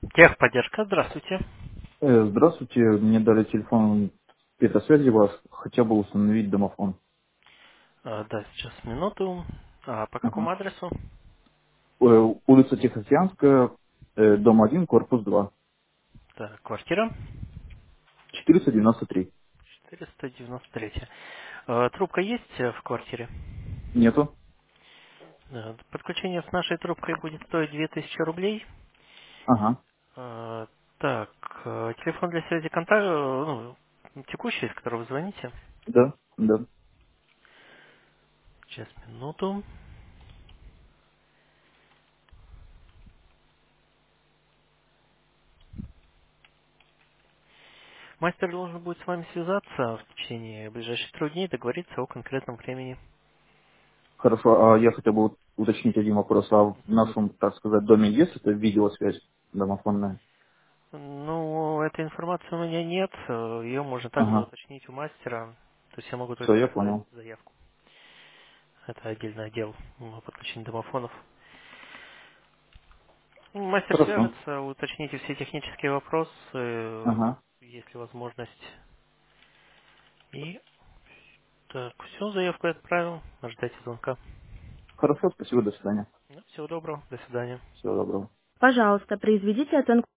Техподдержка, здравствуйте. Здравствуйте, мне дали телефон спецсвязи вас, хотел бы установить домофон. Да, сейчас минуту. По какому Ага. адресу? Улица Тихоокеанская, дом 1, корпус 2, Так, квартира 493. 493. Трубка есть в квартире? Нету? Подключение с нашей трубкой будет стоить 2000 рублей. Ага, Так, телефон для связи контакт, ну, текущий, с которого вы звоните. да, да. Сейчас, минуту. Мастер должен будет с вами связаться в течение ближайших 3 дней, договориться о конкретном времени. Хорошо, а я хотел бы уточнить один вопрос. А в нашем, так сказать, доме есть эта видеосвязь домофонная? Ну, этой информации у меня нет. Ее можно также Ага, уточнить у мастера. То есть я могу все, только я прислать понял. заявку. Это отдельный отдел подключения домофонов. Мастер Хорошо. свяжется, уточните все технические вопросы, Ага, есть ли возможность. И так, все, заявку я отправил. Ждайте звонка. хорошо, спасибо, до свидания. Всего доброго, до свидания. Всего доброго. Пожалуйста, произведите оценку